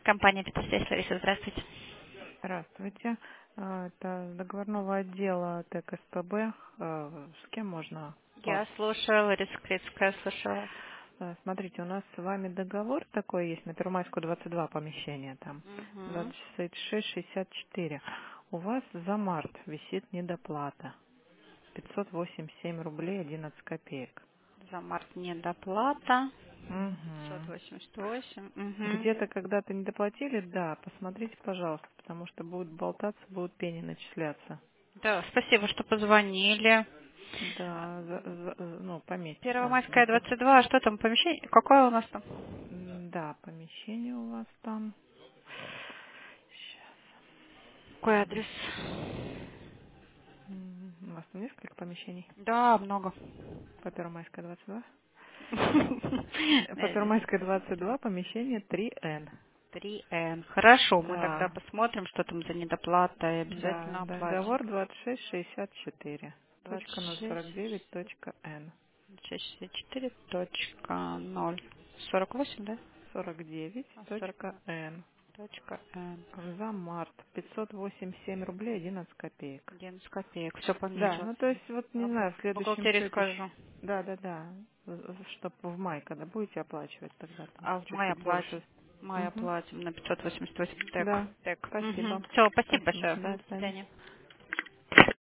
Компания «Петрофест», Лариса, здравствуйте. Здравствуйте. Это с договорного отдела ТЭК СПБ. С кем можно? Я слушаю, Лариса Крицкая, слушаю. Смотрите, у нас с вами договор такой есть на Первомайскую 22 помещение там. Угу. 26,64. У вас за март висит недоплата. 587 рублей 11 копеек. За март недоплата. Угу. 588. Угу. Где-то когда-то не доплатили, да, посмотрите, пожалуйста, потому что будут болтаться, будут пени начисляться. Да, спасибо, что позвонили. Да, ну, пометьте там Первомайская, себе. 22. А что там, помещение? Какое у нас там? Да, помещение у вас там. Сейчас. Какой адрес? У вас там несколько помещений? Да, много. По Первомайской 22? По Первомайской 22 помещение 3Н. 3Н. Хорошо, мы тогда Да, посмотрим, что там за недоплата, и да, обязательно оплатим. договор 2664. Точка 26. 049. Точка Н. 664.048, да? 49. А, Точка Н. 40.N. За март 587 рублей 11 копеек. 11 копеек. Все Да, понизилось. ну то есть вот не знаю, в В следующем бухгалтерии счете, скажу. да, да, да, чтобы в мае, когда будете оплачивать, тогда там А в мае чуть-чуть оплатим. больше. В мае Угу. оплатим на 588. Так. Да, Так. спасибо. Все, спасибо Спасибо. большое. До До свидания. свидания.